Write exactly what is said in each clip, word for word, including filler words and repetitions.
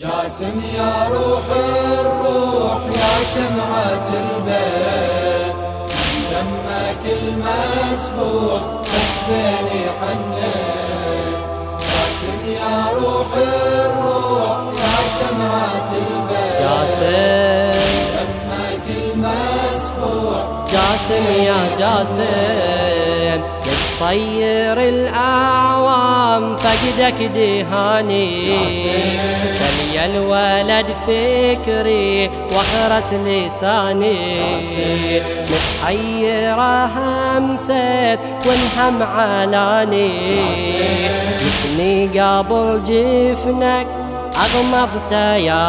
جاسم يا روح الروح يا شمعة البيت، دمك المسفوح كفيني حنيت. جاسم يا روح الروح يا شمعة البيت، جاسم دمك المسفوح. جاسم يا جاسم يتصير الأعوام فقدك دهاني، شلي الولد فكري واخرس لساني، متحيرة همست والهم علاني، جفني قبل جفنك أغمضت يا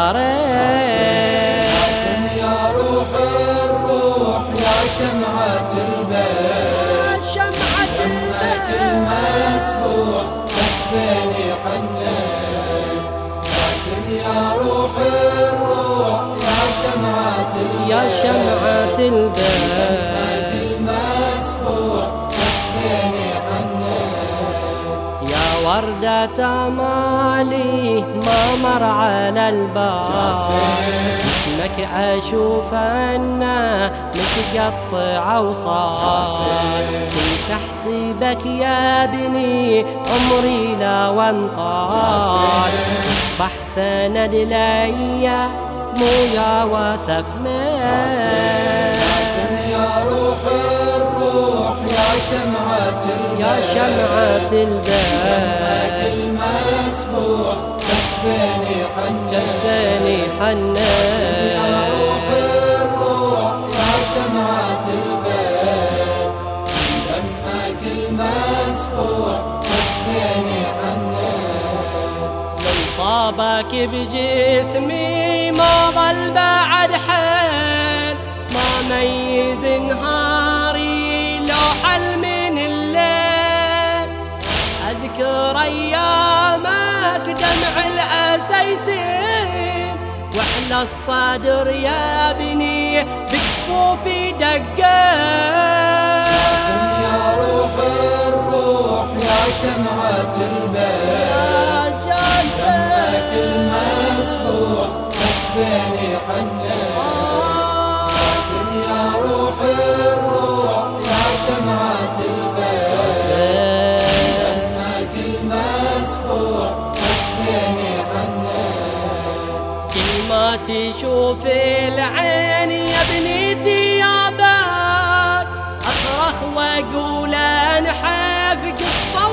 ريت. جاسم يا روح الروح يا شمعة البيت، شمعة دمك المسفوح كفيني حنيت. جاسم يا روح الروح يا شمعة البيت، يا شمعة البيت، دمك المسفوح كفيني حنيت. يا وردة أمالي ما مر على الباب، اسمك أشوف أنه متقطع وصار، كنت أحسبك يا ابني عمري لا وانطال، اصبح سند ليا مو يا واسف ميل. جاسم يا روح الروح يا شمعة البيت، يا شمعة دمك البيت المسفوح كفيني حنيت. كفاني حنان. يا روح الروح يا شمعة البيت، دمك المسفوح كفيني حنيت. من صابك بجسمي ما ظل بعد حيل، ما ميز نهاري لو حل من الليل، أذكر أيامك دمع الأسى يسيل، وعلى الصدر يا بني بكفوفي دقات. جاسم يا روح الروح يا شمعة البيت، دمك المسفوح كفيني حنيت. جاسم يا روح الروح يا شمعة البيت، دمك المسفوح كفيني حنيت. كل ما تشوف العين يا ابني ثيابك، أصرخ وأقول انحف قصة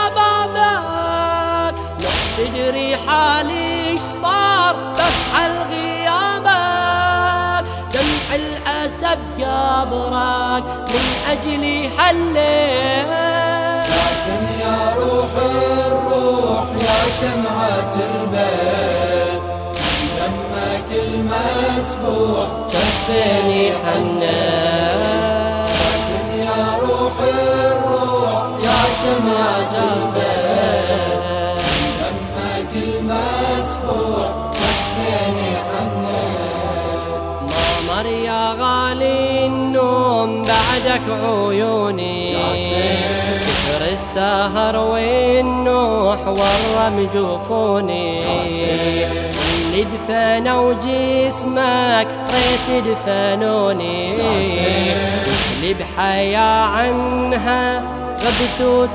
وشبابك، لو تدري حالي ايش صار بصحى لغيابك، دمع الأسى بقبرك من أجلي حليت. جاسم يا روح الروح يا شمعة البيت، دمك المسفوح كفيني حنان. جاسم يا روح الروح يا شمعة البيت، دمك المسفوح كفيني حنيت. ما مر يا غالي النوم بعدك عيوني، كثر السهر والنوح والرم جفوني، اللي دفنوا جسمك ريت دفنوني، اللي بحياة عنها غبت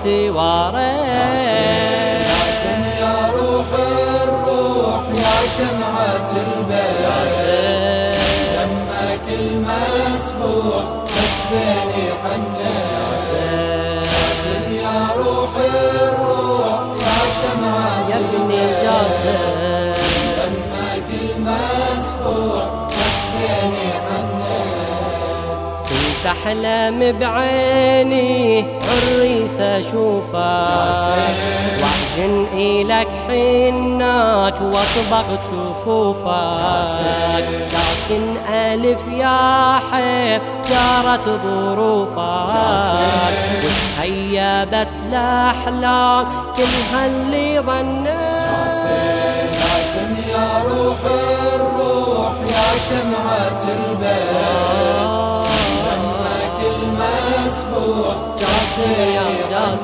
وتواريت. جاسم يا روح الروح يا شمعة البيت، دمك المسفوح كفيني حنيت. جاسم يا روح الروح يا شمعة يا ابني جاسم، دمك المسفوح كفيني حنيت. كنت أحلم بعيني عريس أشوفك، وأعجن إلك حناك وأصبغ جفوفك، لكن ألف يا حيف جارت ظروفك، وتخيبت الأحلام كلها اللي ظنيت. جاسم يا روح الروح يا شمعة البيت، دمك المسفوح جاسم يا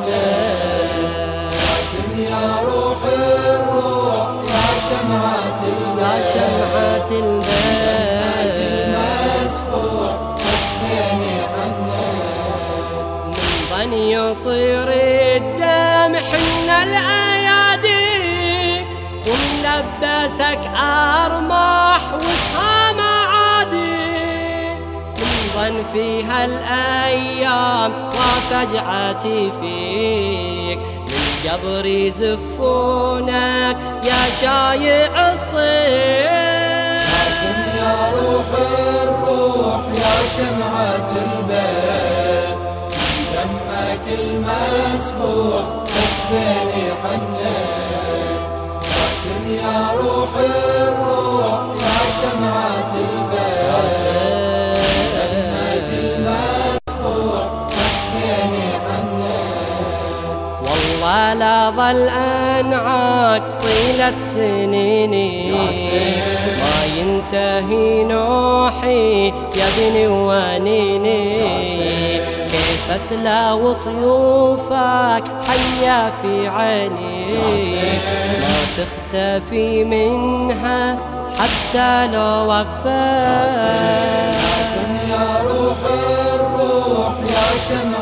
جاسم، جاسم يا روح الروح يا شمعة يا شمعة البيت المسفوح خفيني عنك. من ظن يصير الدم حنا الأيادي وملبسك أرماح وسهام عادي. من ظن في هالأيام وفجعتي فيك من قبر يزفونك يا شايع الصيف. قاسم يا روح الروح يا شمعة البيت دمك المسفوح خفيني عنك. قاسم يا روح الروح يا شمعة البيت دمك المسفوح خفيني عنك. والله لا ظل أنعاك طيلة سنيني ما ينتهي نوحي يا ابني وانيني. كيف أسلى وطيوفك حيا في عيني ما تختفي منها حتى لو وقفت. قاسم يا روح الروح يا شمعة